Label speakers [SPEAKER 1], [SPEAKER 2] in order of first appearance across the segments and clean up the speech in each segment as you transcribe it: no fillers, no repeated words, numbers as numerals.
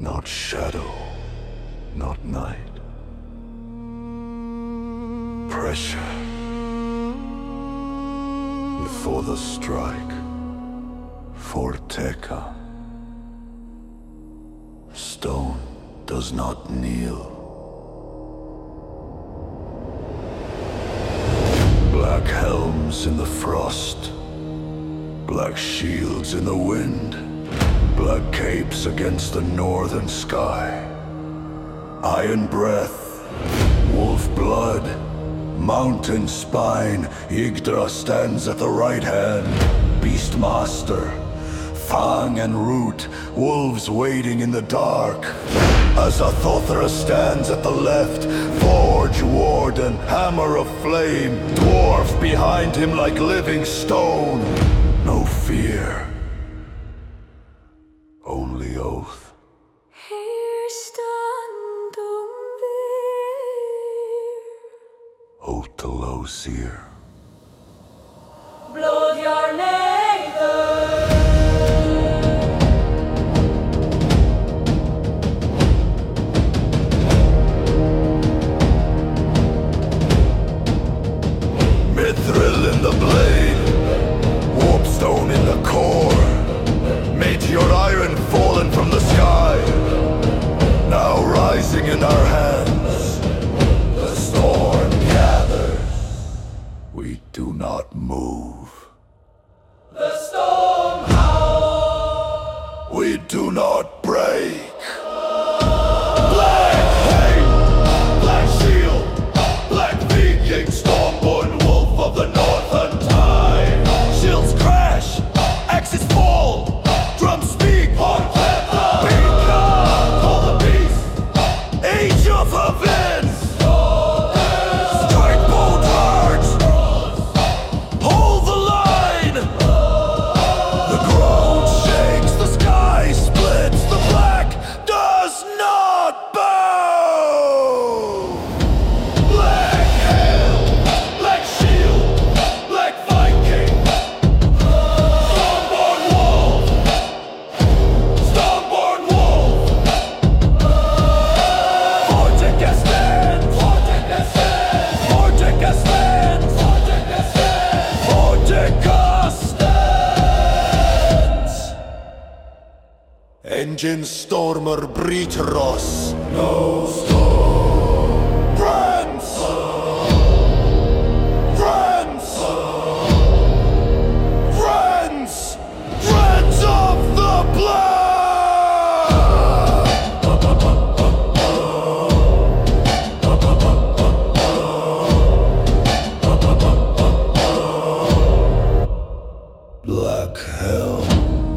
[SPEAKER 1] Not shadow, not night. Pressure. Before the strike, Forteca. Stone does not kneel. Black helms in the frost, black shields in the wind, black capes against the northern sky. Iron breath, wolf blood, mountain spine. Yggdra stands at the right hand, Beastmaster. Fang and root, wolves waiting in the dark. As Athothra stands at the left, Forge Warden, hammer of flame. Dwarf behind him like living stone. No fear, only oath.
[SPEAKER 2] Here standum wir,
[SPEAKER 1] Otelosir.
[SPEAKER 2] blod your neighbor.
[SPEAKER 1] Mithril in the blade, warpstone in the core. Meteor iron fallen from the sky, now rising in our hands. The storm gathers, we do not move.
[SPEAKER 2] The storm howls.
[SPEAKER 1] We do not break. Black hate, black shield, black Viking, stormborn wolf of the northern tide. Shields crash, axes fall, drums speak. Beacon, call the beast, age of events. Strike bold hearts, hold the line. The ground shakes, the sky splits, the black does not bow. Black helm, black shield, black Viking. Stormborn wolf, stormborn wolf. Forteca stands, Forteca stands, Forteca stands, Forteca stands, Forteca stands. Engine stormer Britros. No storm. Friends! Friends! Friends! Friends of the blood! Black Helm.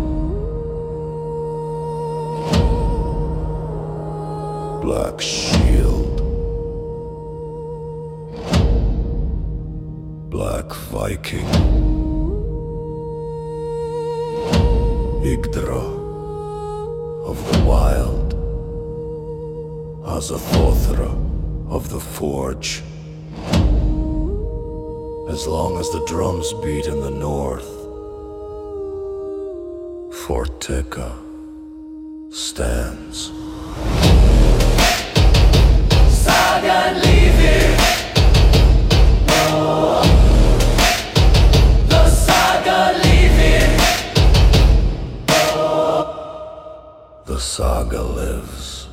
[SPEAKER 1] Black shield. Black Viking. Yggdra of the wild. Azathothra of the forge. As long as the drums beat in the north, Forteca stands.
[SPEAKER 2] Sagan leaving. The saga leaving.
[SPEAKER 1] The saga lives.